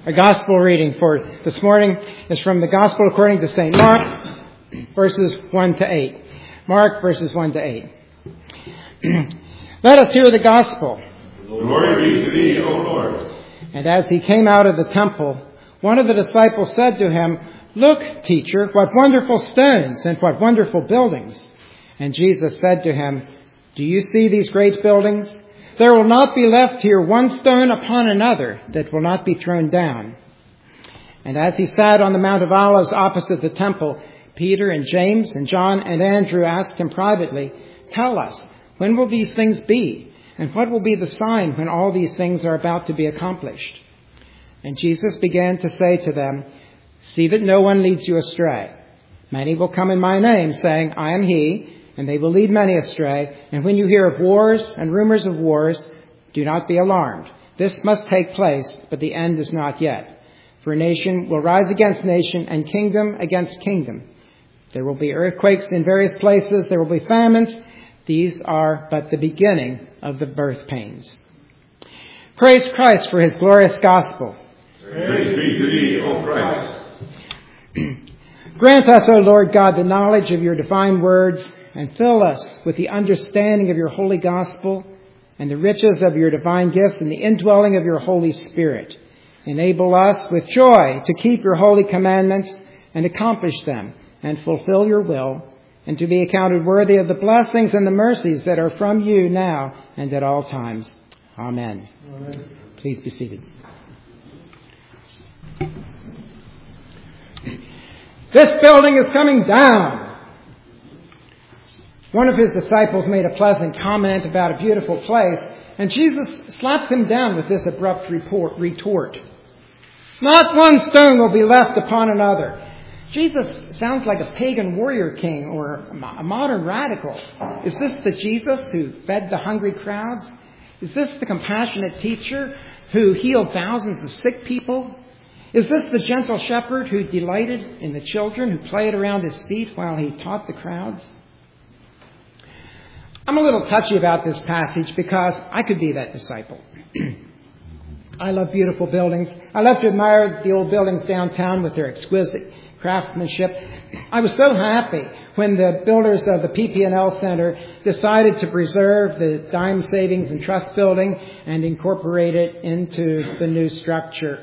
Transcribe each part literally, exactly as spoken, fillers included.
Our gospel reading for this morning is from the Gospel according to Saint Mark, verses one to eight. Mark, verses one to eight. Let us hear the gospel. Glory be to thee, O Lord. And as he came out of the temple, one of the disciples said to him, "Look, teacher, what wonderful stones and what wonderful buildings." And Jesus said to him, "Do you see these great buildings? There will not be left here one stone upon another that will not be thrown down." And as he sat on the Mount of Olives opposite the temple, Peter and James and John and Andrew asked him privately, "Tell us, when will these things be? And what will be the sign when all these things are about to be accomplished?" And Jesus began to say to them, "See that no one leads you astray. Many will come in my name, saying, 'I am he,' and they will lead many astray. And when you hear of wars and rumors of wars, do not be alarmed. This must take place, but the end is not yet. For nation will rise against nation and kingdom against kingdom. There will be earthquakes in various places. There will be famines. These are but the beginning of the birth pains." Praise Christ for his glorious gospel. Praise be to thee, O Christ. Grant us, O Lord God, the knowledge of your divine words, and fill us with the understanding of your holy gospel and the riches of your divine gifts and the indwelling of your Holy Spirit. Enable us with joy to keep your holy commandments and accomplish them and fulfill your will, and to be accounted worthy of the blessings and the mercies that are from you now and at all times. Amen. Amen. Please be seated. This building is coming down. One of his disciples made a pleasant comment about a beautiful place, and Jesus slaps him down with this abrupt report, retort. "Not one stone will be left upon another." Jesus sounds like a pagan warrior king or a modern radical. Is this the Jesus who fed the hungry crowds? Is this the compassionate teacher who healed thousands of sick people? Is this the gentle shepherd who delighted in the children who played around his feet while he taught the crowds? I'm a little touchy about this passage because I could be that disciple. I love beautiful buildings. I love to admire the old buildings downtown with their exquisite craftsmanship. I was so happy when the builders of the P P and L Center decided to preserve the dime savings and trust building and incorporate it into the new structure.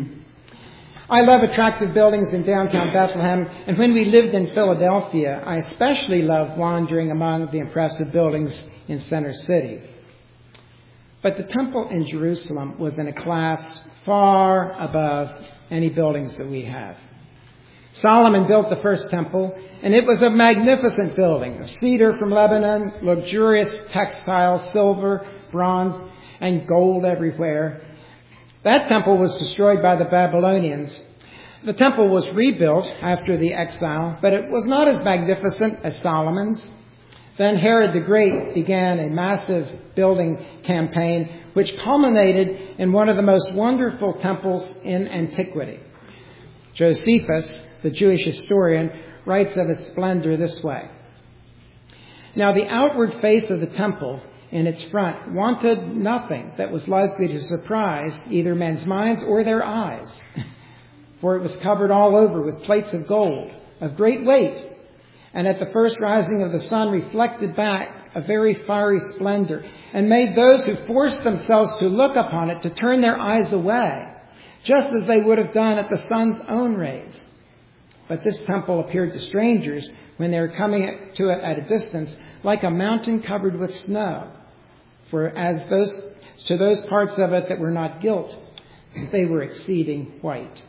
I love attractive buildings in downtown Bethlehem, and when we lived in Philadelphia, I especially loved wandering among the impressive buildings in Center City. But the temple in Jerusalem was in a class far above any buildings that we have. Solomon built the first temple, and it was a magnificent building, a cedar from Lebanon, luxurious textiles, silver, bronze, and gold everywhere. That temple was destroyed by the Babylonians. The temple was rebuilt after the exile, but it was not as magnificent as Solomon's. Then Herod the Great began a massive building campaign, which culminated in one of the most wonderful temples in antiquity. Josephus, the Jewish historian, writes of its splendor this way. "Now the outward face of the temple in its front wanted nothing that was likely to surprise either men's minds or their eyes, for it was covered all over with plates of gold of great weight, and at the first rising of the sun reflected back a very fiery splendor, and made those who forced themselves to look upon it to turn their eyes away, just as they would have done at the sun's own rays. But this temple appeared to strangers when they were coming to it at a distance, like a mountain covered with snow. For as those to those parts of it that were not gilt, they were exceeding white."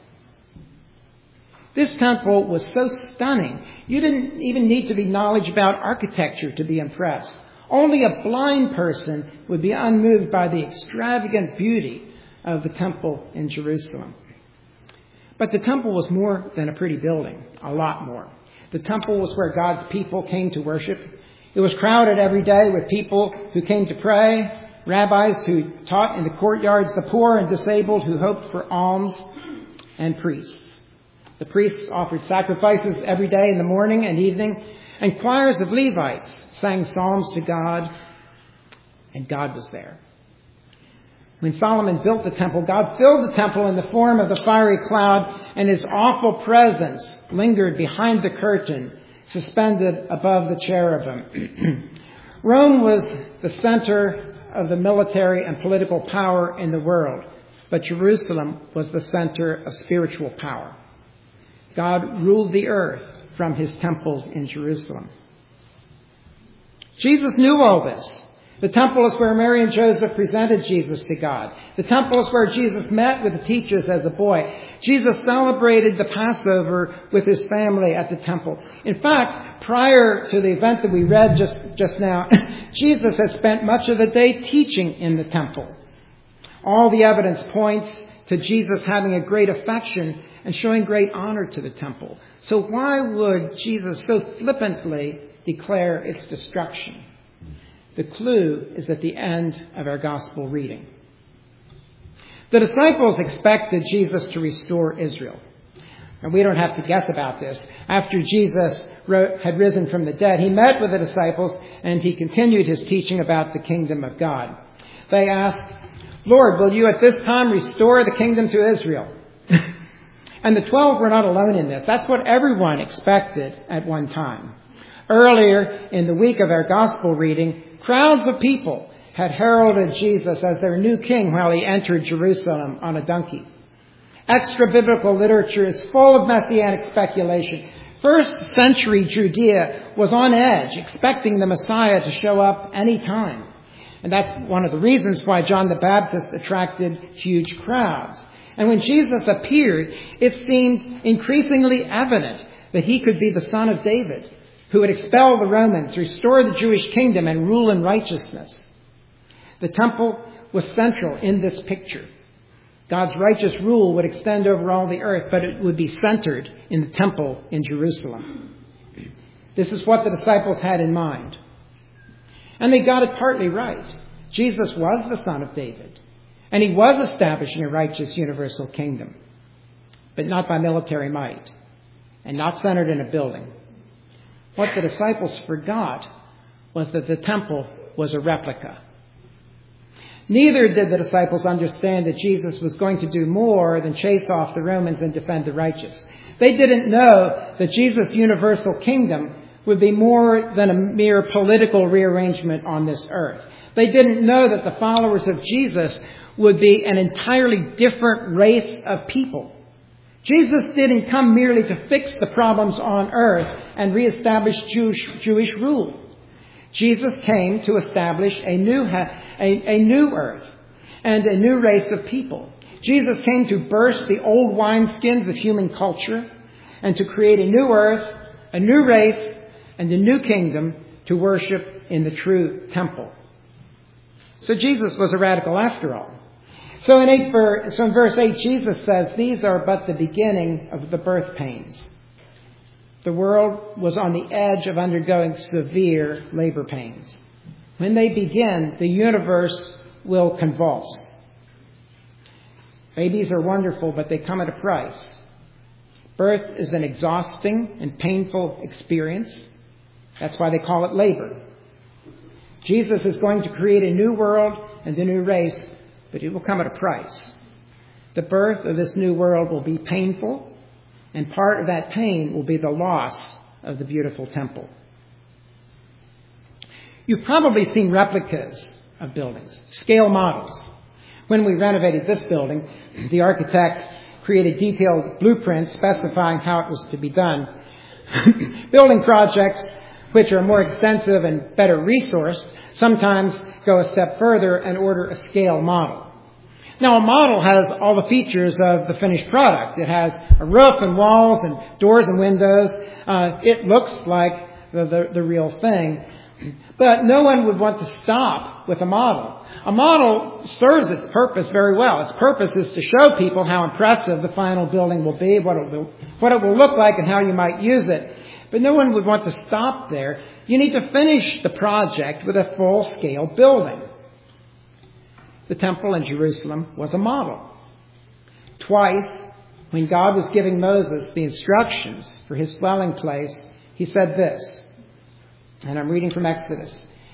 This temple was so stunning, you didn't even need to be knowledgeable about architecture to be impressed. Only a blind person would be unmoved by the extravagant beauty of the temple in Jerusalem. But the temple was more than a pretty building, a lot more. The temple was where God's people came to worship. It was crowded every day with people who came to pray, rabbis who taught in the courtyards, the poor and disabled who hoped for alms, and priests. The priests offered sacrifices every day in the morning and evening, and choirs of Levites sang psalms to God, and God was there. When Solomon built the temple, God filled the temple in the form of the fiery cloud, and his awful presence lingered behind the curtain, suspended above the cherubim. Rome was the center of the military and political power in the world, but Jerusalem was the center of spiritual power. God ruled the earth from his temple in Jerusalem. Jesus knew all this. The temple is where Mary and Joseph presented Jesus to God. The temple is where Jesus met with the teachers as a boy. Jesus celebrated the Passover with his family at the temple. In fact, prior to the event that we read just, just now, Jesus had spent much of the day teaching in the temple. All the evidence points to Jesus having a great affection and showing great honor to the temple. So why would Jesus so flippantly declare its destruction? The clue is at the end of our gospel reading. The disciples expected Jesus to restore Israel. And we don't have to guess about this. After Jesus had risen from the dead, he met with the disciples and he continued his teaching about the kingdom of God. They asked, "Lord, will you at this time restore the kingdom to Israel?" And the twelve were not alone in this. That's what everyone expected at one time. Earlier in the week of our gospel reading, crowds of people had heralded Jesus as their new king while he entered Jerusalem on a donkey. Extra-biblical literature is full of messianic speculation. First century Judea was on edge, expecting the Messiah to show up any time. And that's one of the reasons why John the Baptist attracted huge crowds. And when Jesus appeared, it seemed increasingly evident that he could be the son of David, who would expel the Romans, restore the Jewish kingdom, and rule in righteousness. The temple was central in this picture. God's righteous rule would extend over all the earth, but it would be centered in the temple in Jerusalem. This is what the disciples had in mind. And they got it partly right. Jesus was the son of David, and he was establishing a righteous universal kingdom, but not by military might, and not centered in a building. What the disciples forgot was that the temple was a replica. Neither did the disciples understand that Jesus was going to do more than chase off the Romans and defend the righteous. They didn't know that Jesus' universal kingdom would be more than a mere political rearrangement on this earth. They didn't know that the followers of Jesus would be an entirely different race of people. Jesus didn't come merely to fix the problems on earth and reestablish Jewish, Jewish rule. Jesus came to establish a new, a, a new earth and a new race of people. Jesus came to burst the old wineskins of human culture and to create a new earth, a new race, and a new kingdom to worship in the true temple. So Jesus was a radical after all. So in, eight, so in verse eight, Jesus says, "These are but the beginning of the birth pains." The world was on the edge of undergoing severe labor pains. When they begin, the universe will convulse. Babies are wonderful, but they come at a price. Birth is an exhausting and painful experience. That's why they call it labor. Jesus is going to create a new world and a new race, but it will come at a price. The birth of this new world will be painful, and part of that pain will be the loss of the beautiful temple. You've probably seen replicas of buildings, scale models. When we renovated this building, the architect created detailed blueprints specifying how it was to be done. Building projects, which are more extensive and better resourced, sometimes go a step further and order a scale model. Now, a model has all the features of the finished product. It has a roof and walls and doors and windows. Uh, it looks like the, the, the real thing. But no one would want to stop with a model. A model serves its purpose very well. Its purpose is to show people how impressive the final building will be, what it will, what it will look like, and how you might use it. But no one would want to stop there. You need to finish the project with a full-scale building. The temple in Jerusalem was a model. Twice, when God was giving Moses the instructions for his dwelling place, he said this, and I'm reading from Exodus,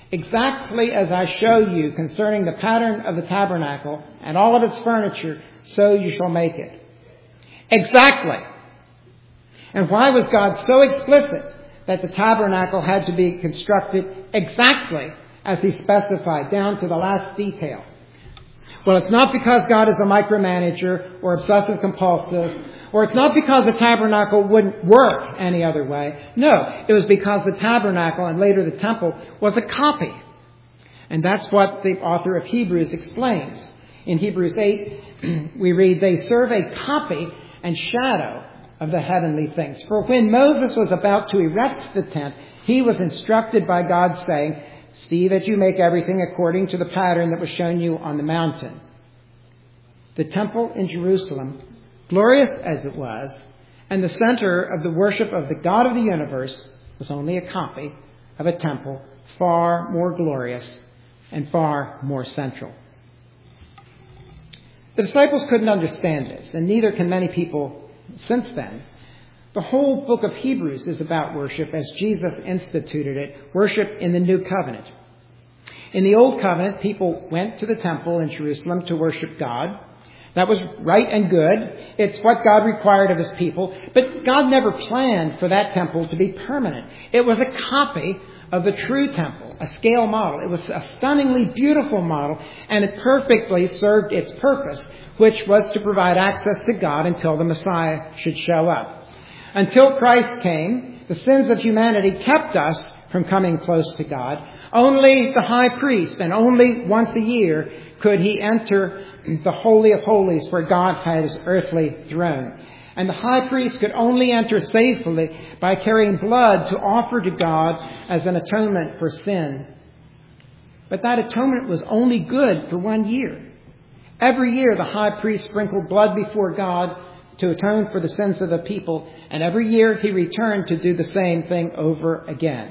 Exactly as I show you concerning the pattern of the tabernacle and all of its furniture, so you shall make it. Exactly. And why was God so explicit that the tabernacle had to be constructed exactly as he specified, down to the last detail? Well, it's not because God is a micromanager or obsessive compulsive, or it's not because the tabernacle wouldn't work any other way. No, it was because the tabernacle and later the temple was a copy. And that's what the author of Hebrews explains. In Hebrews eight, we read, they serve a copy and shadow of the heavenly things. For when Moses was about to erect the tent, he was instructed by God saying, see that you make everything according to the pattern that was shown you on the mountain. The temple in Jerusalem, glorious as it was, and the center of the worship of the God of the universe, was only a copy of a temple far more glorious and far more central. The disciples couldn't understand this, and neither can many people since then. The whole book of Hebrews is about worship as Jesus instituted it, worship in the new covenant. In the old covenant, people went to the temple in Jerusalem to worship God. That was right and good. It's what God required of his people. But God never planned for that temple to be permanent. It was a copy of the true temple, a scale model. It was a stunningly beautiful model, and it perfectly served its purpose, which was to provide access to God until the Messiah should show up. Until Christ came, the sins of humanity kept us from coming close to God. Only the high priest, and only once a year, could he enter the Holy of Holies where God had his earthly throne. And the high priest could only enter safely by carrying blood to offer to God as an atonement for sin. But that atonement was only good for one year. Every year the high priest sprinkled blood before God to atone for the sins of the people, and every year he returned to do the same thing over again.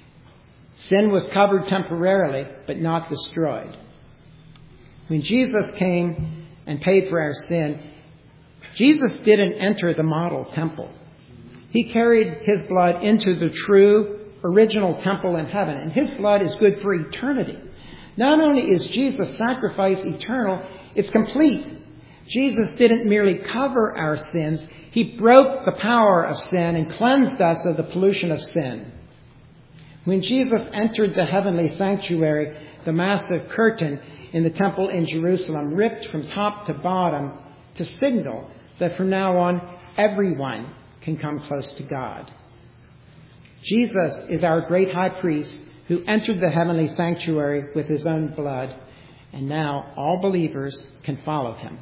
Sin was covered temporarily, but not destroyed. When Jesus came and paid for our sin, Jesus didn't enter the model temple. He carried his blood into the true, original temple in heaven, and his blood is good for eternity. Not only is Jesus' sacrifice eternal, it's complete. Jesus didn't merely cover our sins, he broke the power of sin and cleansed us of the pollution of sin. When Jesus entered the heavenly sanctuary, the massive curtain in the temple in Jerusalem ripped from top to bottom to signal that from now on everyone can come close to God. Jesus is our great high priest who entered the heavenly sanctuary with his own blood, and now all believers can follow him.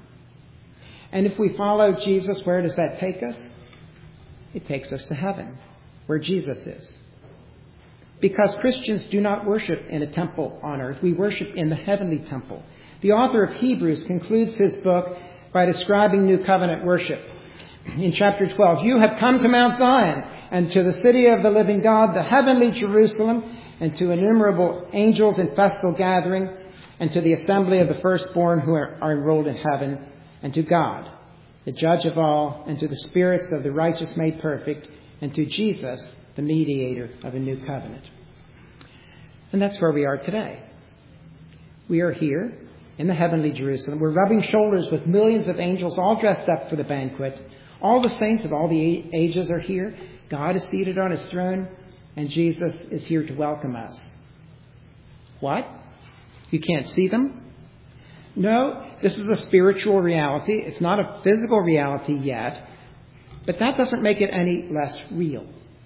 And if we follow Jesus, where does that take us? It takes us to heaven, where Jesus is. Because Christians do not worship in a temple on earth. We worship in the heavenly temple. The author of Hebrews concludes his book by describing New Covenant worship. In chapter twelve, you have come to Mount Zion and to the city of the living God, the heavenly Jerusalem, and to innumerable angels in festal gathering, and to the assembly of the firstborn who are, are enrolled in heaven, and to God, the judge of all, and to the spirits of the righteous made perfect, and to Jesus, the mediator of a new covenant. And that's where we are today. We are here in the heavenly Jerusalem. We're rubbing shoulders with millions of angels all dressed up for the banquet. All the saints of all the ages are here. God is seated on his throne, and Jesus is here to welcome us. What? You can't see them? No, this is a spiritual reality. It's not a physical reality yet, but that doesn't make it any less real.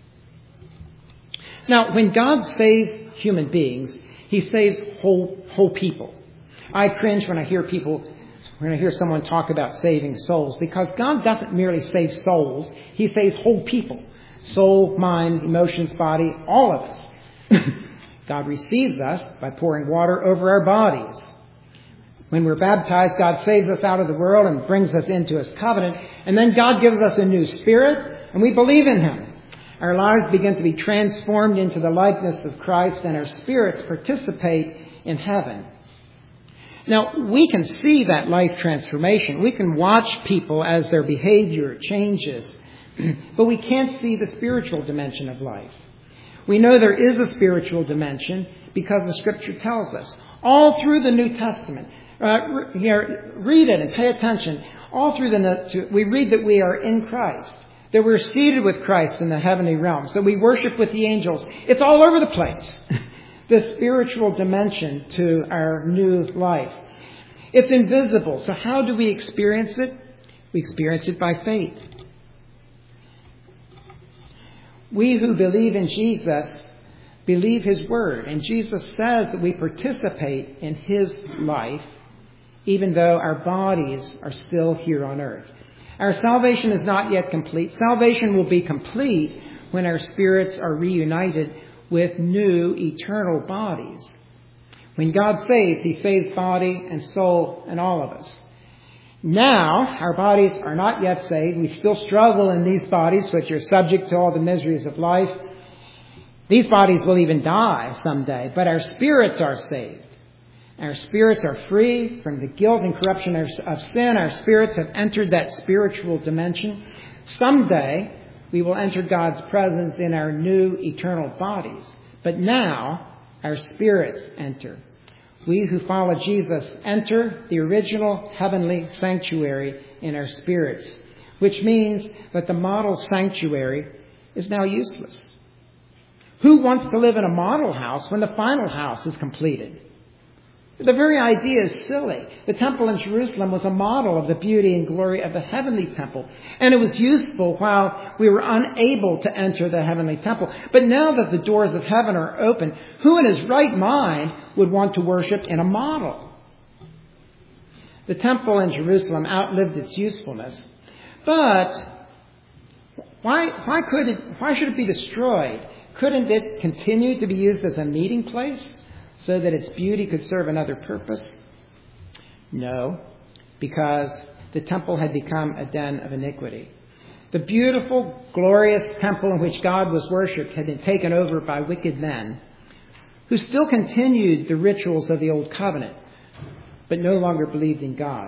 Now, when God saves human beings, he saves whole whole people. I cringe when I hear people, when I hear someone talk about saving souls, because God doesn't merely save souls, he saves whole people. Soul, mind, emotions, body, all of us. God receives us by pouring water over our bodies. When we're baptized, God saves us out of the world and brings us into his covenant. And then God gives us a new spirit, and we believe in him. Our lives begin to be transformed into the likeness of Christ, and our spirits participate in heaven. Now, we can see that life transformation. We can watch people as their behavior changes, but we can't see the spiritual dimension of life. We know there is a spiritual dimension, because the Scripture tells us. All through the New Testament, uh, here, read it and pay attention. All through the, we read that we are in Christ, that we're seated with Christ in the heavenly realms, that we worship with the angels. It's all over the place, this spiritual dimension to our new life. It's invisible. So how do we experience it? We experience it by faith. We who believe in Jesus believe His Word. And Jesus says that we participate in His life, even though our bodies are still here on earth. Our salvation is not yet complete. Salvation will be complete when our spirits are reunited with new eternal bodies. When God saves, He saves body and soul and all of us. Now, our bodies are not yet saved. We still struggle in these bodies, which are subject to all the miseries of life. These bodies will even die someday, but our spirits are saved. Our spirits are free from the guilt and corruption of sin. Our spirits have entered that spiritual dimension. Someday, we will enter God's presence in our new eternal bodies. But now, our spirits enter. We who follow Jesus enter the original heavenly sanctuary in our spirits, which means that the model sanctuary is now useless. Who wants to live in a model house when the final house is completed? The very idea is silly. The temple in Jerusalem was a model of the beauty and glory of the heavenly temple. And it was useful while we were unable to enter the heavenly temple. But now that the doors of heaven are open, who in his right mind would want to worship in a model? The temple in Jerusalem outlived its usefulness. But why, why, could it, why should it be destroyed? Couldn't it continue to be used as a meeting place, so that its beauty could serve another purpose? No, because the temple had become a den of iniquity. The beautiful, glorious temple in which God was worshipped had been taken over by wicked men who still continued the rituals of the old covenant, but no longer believed in God.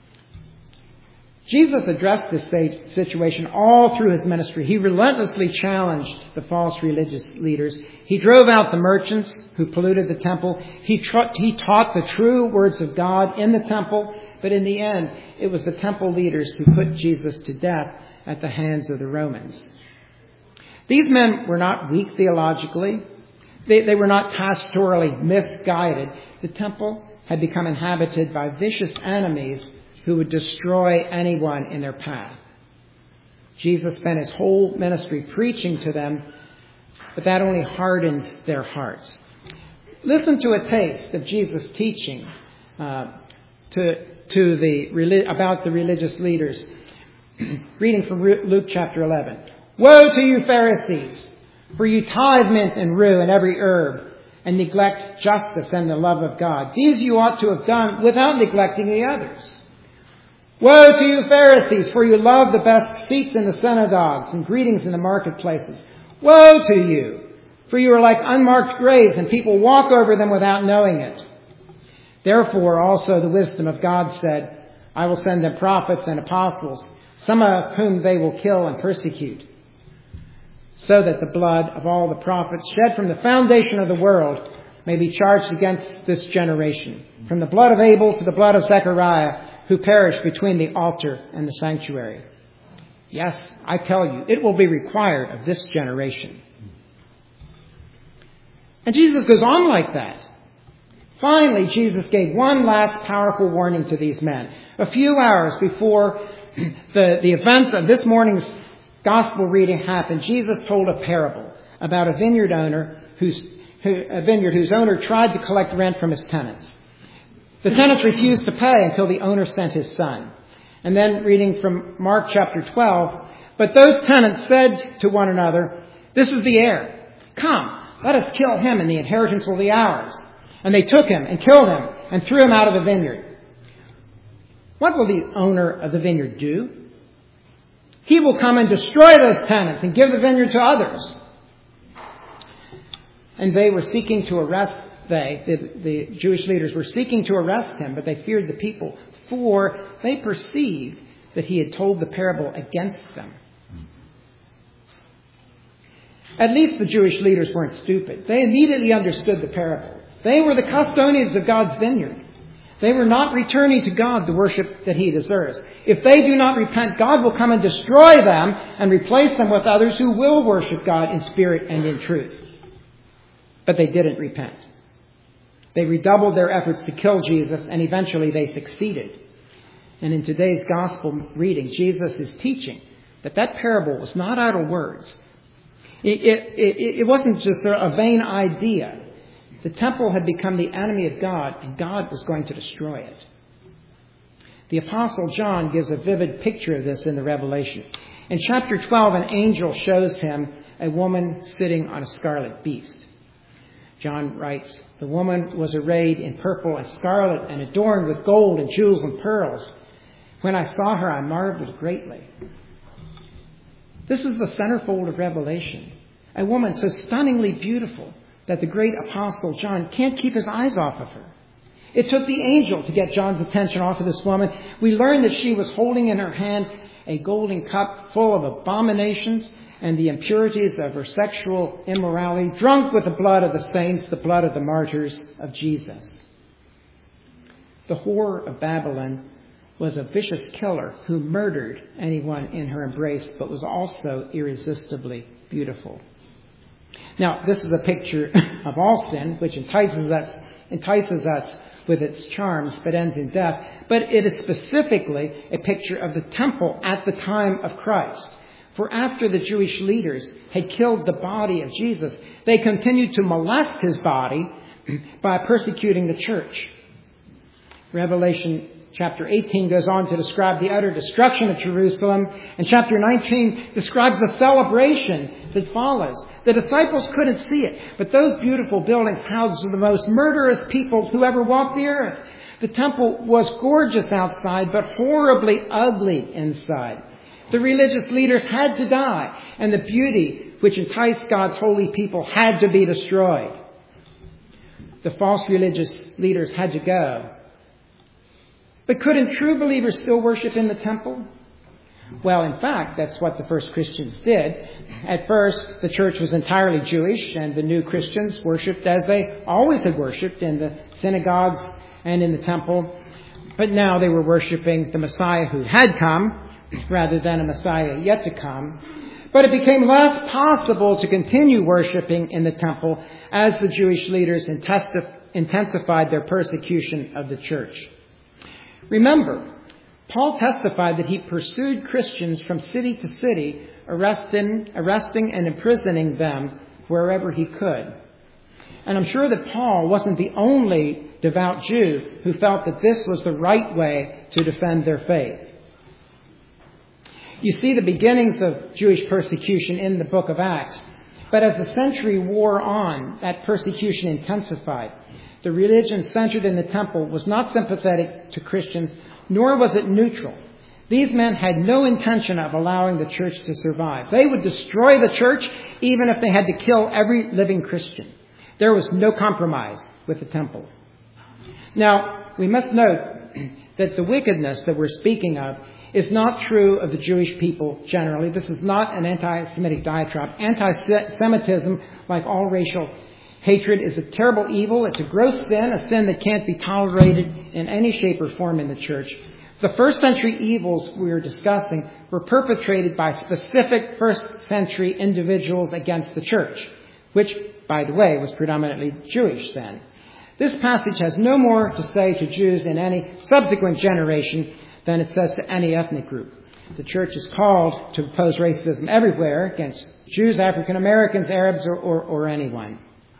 Jesus addressed this situation all through his ministry. He relentlessly challenged the false religious leaders. He drove out the merchants who polluted the temple. He, tra- he taught the true words of God in the temple. But in the end, it was the temple leaders who put Jesus to death at the hands of the Romans. These men were not weak theologically. They, they were not pastorally misguided. The temple had become inhabited by vicious enemies who would destroy anyone in their path. Jesus spent his whole ministry preaching to them, but that only hardened their hearts. Listen to a taste of Jesus' teaching uh, to, to the about the religious leaders. Reading from Luke chapter eleven. Woe to you, Pharisees, for you tithe mint and rue and every herb, and neglect justice and the love of God. These you ought to have done without neglecting the others. Woe to you, Pharisees, for you love the best seats in the synagogues and greetings in the marketplaces. Woe to you, for you are like unmarked graves, and people walk over them without knowing it. Therefore also the wisdom of God said, I will send them prophets and apostles, some of whom they will kill and persecute, so that the blood of all the prophets shed from the foundation of the world may be charged against this generation, from the blood of Abel to the blood of Zechariah, who perished between the altar and the sanctuary. Yes, I tell you, it will be required of this generation. And Jesus goes on like that. Finally, Jesus gave one last powerful warning to these men. A few hours before the, the events of this morning's gospel reading happened, Jesus told a parable about a vineyard owner whose, who, a vineyard whose owner tried to collect rent from his tenants. The tenants refused to pay until the owner sent his son. And then reading from Mark chapter twelve, but those tenants said to one another, this is the heir. Come, let us kill him, and the inheritance will be ours. And they took him and killed him and threw him out of the vineyard. What will the owner of the vineyard do? He will come and destroy those tenants and give the vineyard to others. And they were seeking to arrest They, the, the Jewish leaders, were seeking to arrest him, but they feared the people, for they perceived that he had told the parable against them. At least the Jewish leaders weren't stupid. They immediately understood the parable. They were the custodians of God's vineyard. They were not returning to God the worship that He deserves. If they do not repent, God will come and destroy them and replace them with others who will worship God in spirit and in truth. But they didn't repent. They redoubled their efforts to kill Jesus, and eventually they succeeded. And in today's gospel reading, Jesus is teaching that that parable was not idle words. It, it, it, it wasn't just a vain idea. The temple had become the enemy of God, and God was going to destroy it. The Apostle John gives a vivid picture of this in the Revelation. In chapter twelve, an angel shows him a woman sitting on a scarlet beast. John writes, "The woman was arrayed in purple and scarlet and adorned with gold and jewels and pearls. When I saw her, I marveled greatly." This is the centerfold of Revelation. A woman so stunningly beautiful that the great Apostle John can't keep his eyes off of her. It took the angel to get John's attention off of this woman. We learn that she was holding in her hand a golden cup full of abominations and the impurities of her sexual immorality, drunk with the blood of the saints, the blood of the martyrs of Jesus. The whore of Babylon was a vicious killer who murdered anyone in her embrace, but was also irresistibly beautiful. Now, this is a picture of all sin, which entices us, entices us with its charms, but ends in death. But it is specifically a picture of the temple at the time of Christ. For after the Jewish leaders had killed the body of Jesus, they continued to molest his body by persecuting the church. Revelation chapter eighteen goes on to describe the utter destruction of Jerusalem, and chapter nineteen describes the celebration that follows. The disciples couldn't see it, but those beautiful buildings housed the most murderous people who ever walked the earth. The temple was gorgeous outside, but horribly ugly inside. The religious leaders had to die, and the beauty which enticed God's holy people had to be destroyed. The false religious leaders had to go. But couldn't true believers still worship in the temple? Well, in fact, that's what the first Christians did. At first, the church was entirely Jewish, and the new Christians worshipped as they always had worshipped, in the synagogues and in the temple. But now they were worshiping the Messiah who had come, rather than a Messiah yet to come. But it became less possible to continue worshiping in the temple as the Jewish leaders intensified their persecution of the church. Remember, Paul testified that he pursued Christians from city to city, arresting, arresting and imprisoning them wherever he could. And I'm sure that Paul wasn't the only devout Jew who felt that this was the right way to defend their faith. You see the beginnings of Jewish persecution in the book of Acts. But as the century wore on, that persecution intensified. The religion centered in the temple was not sympathetic to Christians, nor was it neutral. These men had no intention of allowing the church to survive. They would destroy the church even if they had to kill every living Christian. There was no compromise with the temple. Now, we must note that the wickedness that we're speaking of is not true of the Jewish people generally. This is not an anti-Semitic diatribe. Anti-Semitism, like all racial hatred, is a terrible evil. It's a gross sin, a sin that can't be tolerated in any shape or form in the church. The first century evils we are discussing were perpetrated by specific first century individuals against the church, which, by the way, was predominantly Jewish then. This passage has no more to say to Jews in any subsequent generation than it says to any ethnic group. The church is called to oppose racism everywhere against Jews, African Americans, Arabs, or, or, or anyone.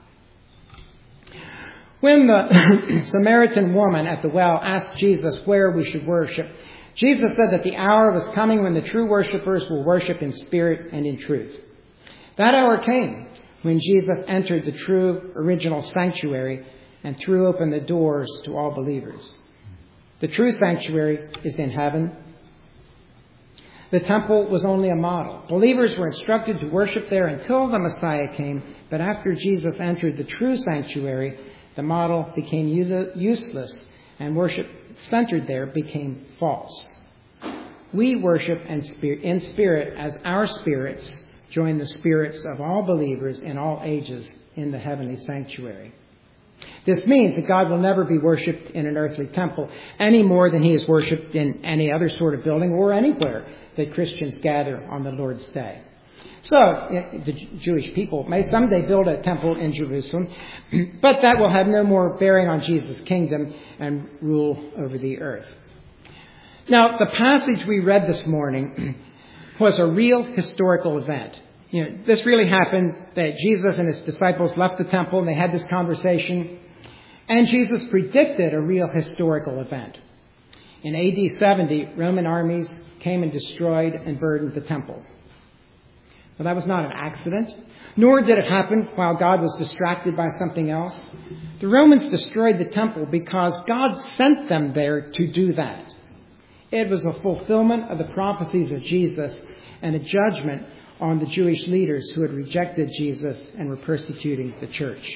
When the Samaritan woman at the well asked Jesus where we should worship, Jesus said that the hour was coming when the true worshipers will worship in spirit and in truth. That hour came when Jesus entered the true original sanctuary and threw open the doors to all believers. The true sanctuary is in heaven. The temple was only a model. Believers were instructed to worship there until the Messiah came, but after Jesus entered the true sanctuary, the model became useless, and worship centered there became false. We worship in spirit as our spirits join the spirits of all believers in all ages in the heavenly sanctuary. This means that God will never be worshipped in an earthly temple any more than he is worshipped in any other sort of building or anywhere that Christians gather on the Lord's Day. So, the Jewish people may someday build a temple in Jerusalem, but that will have no more bearing on Jesus' kingdom and rule over the earth. Now, the passage we read this morning was a real historical event. You know, this really happened that Jesus and his disciples left the temple and they had this conversation, and Jesus predicted a real historical event. In A D seventy, Roman armies came and destroyed and burned the temple. Well, that was not an accident, nor did it happen while God was distracted by something else. The Romans destroyed the temple because God sent them there to do that. It was a fulfillment of the prophecies of Jesus and a judgment on the Jewish leaders who had rejected Jesus and were persecuting the church.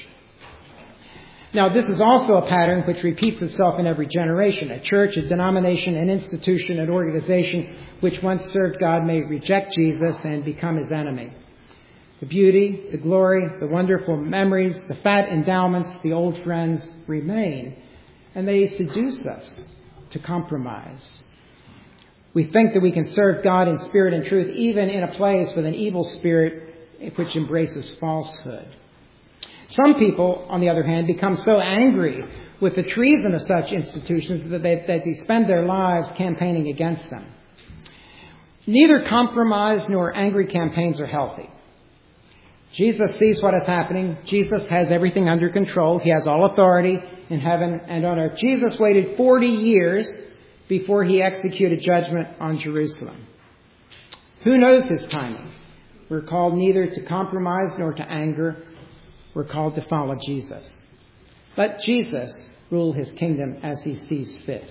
Now, this is also a pattern which repeats itself in every generation. A church, a denomination, an institution, an organization which once served God may reject Jesus and become his enemy. The beauty, the glory, the wonderful memories, the fat endowments, the old friends remain, and they seduce us to compromise. We think that we can serve God in spirit and truth, even in a place with an evil spirit which embraces falsehood. Some people, on the other hand, become so angry with the treason of such institutions that they, that they spend their lives campaigning against them. Neither compromise nor angry campaigns are healthy. Jesus sees what is happening. Jesus has everything under control. He has all authority in heaven and on earth. Jesus waited forty years before he executed judgment on Jerusalem. Who knows his timing? We're called neither to compromise nor to anger. We're called to follow Jesus. Let Jesus rule his kingdom as he sees fit.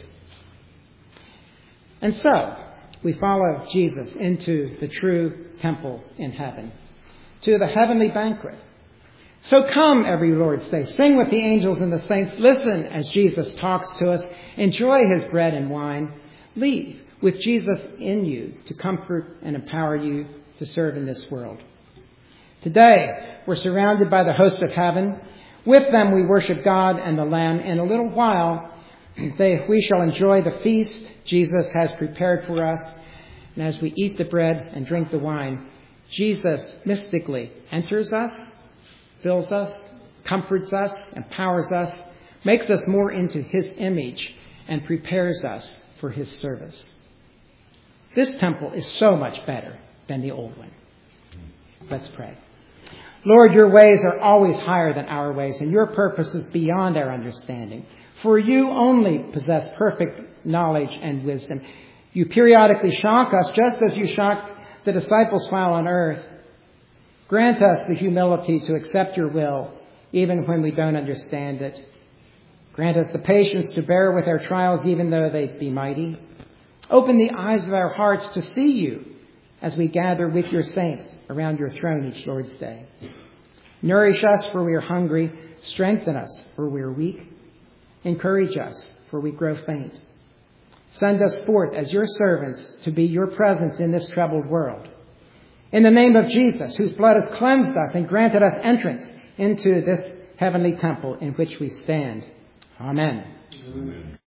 And so, we follow Jesus into the true temple in heaven, to the heavenly banquet. So come every Lord's Day. Sing with the angels and the saints. Listen as Jesus talks to us. Enjoy his bread and wine. Leave with Jesus in you to comfort and empower you to serve in this world. Today, we're surrounded by the host of heaven. With them, we worship God and the Lamb. In a little while, they, we shall enjoy the feast Jesus has prepared for us. And as we eat the bread and drink the wine, Jesus mystically enters us, fills us, comforts us, empowers us, makes us more into his image, and prepares us for his service. This temple is so much better than the old one. Let's pray. Lord, your ways are always higher than our ways, and your purposes beyond our understanding. For you only possess perfect knowledge and wisdom. You periodically shock us, just as you shocked the disciples while on earth. Grant us the humility to accept your will, even when we don't understand it. Grant us the patience to bear with our trials, even though they be mighty. Open the eyes of our hearts to see you as we gather with your saints around your throne each Lord's Day. Nourish us for we are hungry. Strengthen us for we are weak. Encourage us for we grow faint. Send us forth as your servants to be your presence in this troubled world. In the name of Jesus, whose blood has cleansed us and granted us entrance into this heavenly temple in which we stand. Amen. Amen.